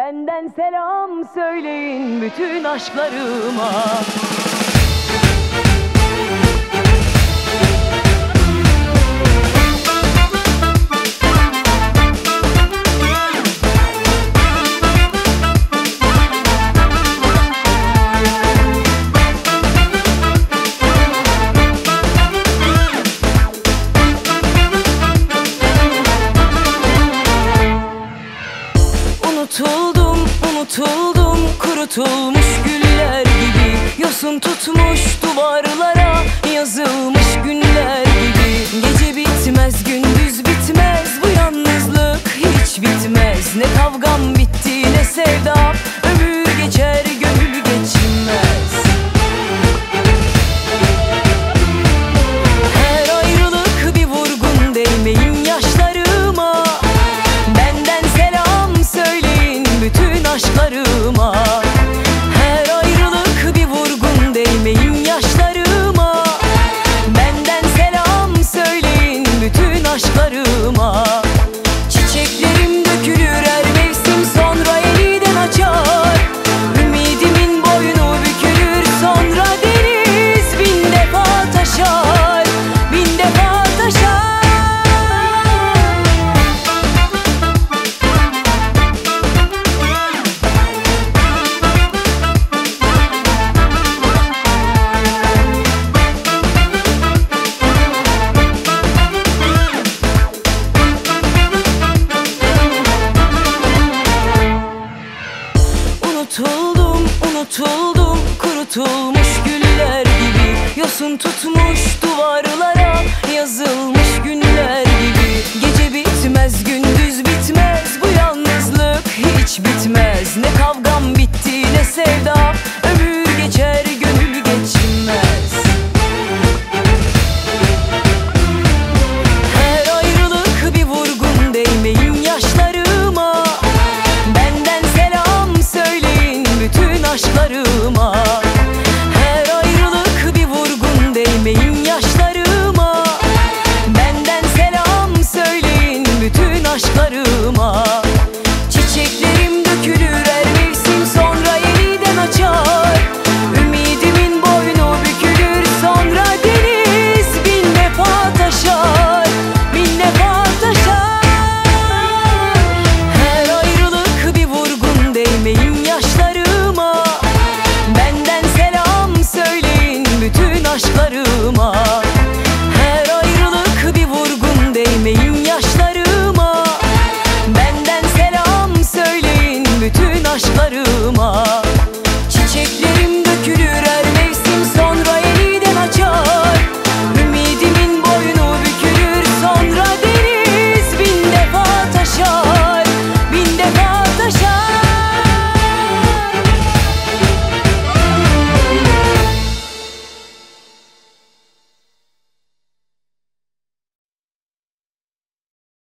Benden selam söyleyin bütün aşklarıma. Unutuldum kurutulmuş güller gibi, yosun tutmuş duvarlara yazılmış günler gibi. Gece bitmez, gündüz bitmez, bu yalnızlık hiç bitmez. Ne kavgam bitti ne sevdam, ömür geçer gönül geçmez. Her ayrılık bir vurgun, değmeyin yaşlarıma. Benden selam söyleyin bütün aşklarıma. Her ayrılık bir vurgun, değmeyin yaşlarıma. Benden selam söyleyin bütün aşklarıma. Çiçeklerim dökülür her mevsim, sonra yeniden açar. Ümidimin boynu bükülür, sonra deniz bin defa taşar, bin defa taşar. Unutuldum kurutulmuş güller gibi, yosun tutmuş duvarlara yazılmış günler gibi. Gece bitmez, gündüz bitmez, bu yalnızlık hiç bitmez. Ne kavgam bitti ne sevdam,